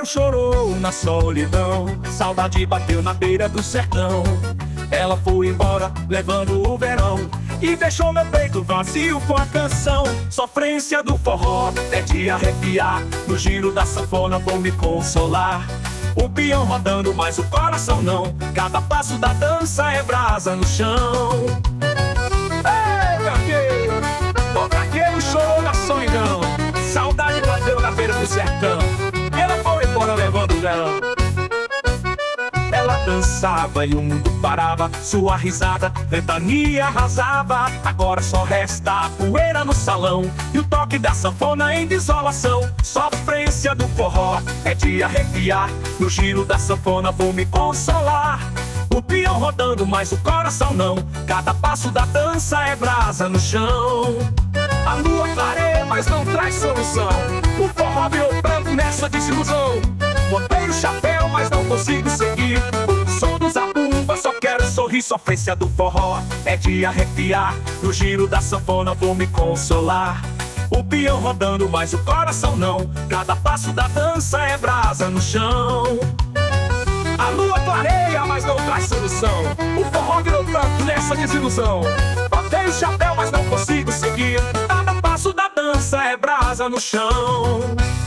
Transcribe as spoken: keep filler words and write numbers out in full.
chorou na solidão, saudade bateu na beira do sertão. Ela foi embora, levando o verão, e deixou meu peito vazio com a canção. Sofrência do forró é de arrepiar, no giro da sanfona vou me consolar. O peão rodando, mas o coração não, cada passo da dança é brasa no chão. Ei, gagueiro, o gagueiro chorou na solidão, saudade bateu na beira do sertão. Ela foi embora levando o verão. Ela dançava e o mundo parava, sua risada, ventania arrasava. Agora só resta a poeira no salão e o toque da sanfona em desolação. Sofrência do forró é de arrepiar, no giro da sanfona vou me consolar. O peão rodando, mas o coração não, cada passo da dança é brasa no chão. A lua clareia, mas não traz solução, o forró virou pranto nessa desilusão. Botei o chapéu, mas não consigo seguir, o som do zabumba, só quero sorrir. Sofrência do forró é de arrepiar, no giro da sanfona vou me consolar. O peão rodando, mas o coração não, cada passo da dança é brasa no chão. A lua clareia, mas não traz solução, o forró virou pranto nessa desilusão. Botei o chapéu, mas não consigo seguir, cada passo da dança é brasa no chão.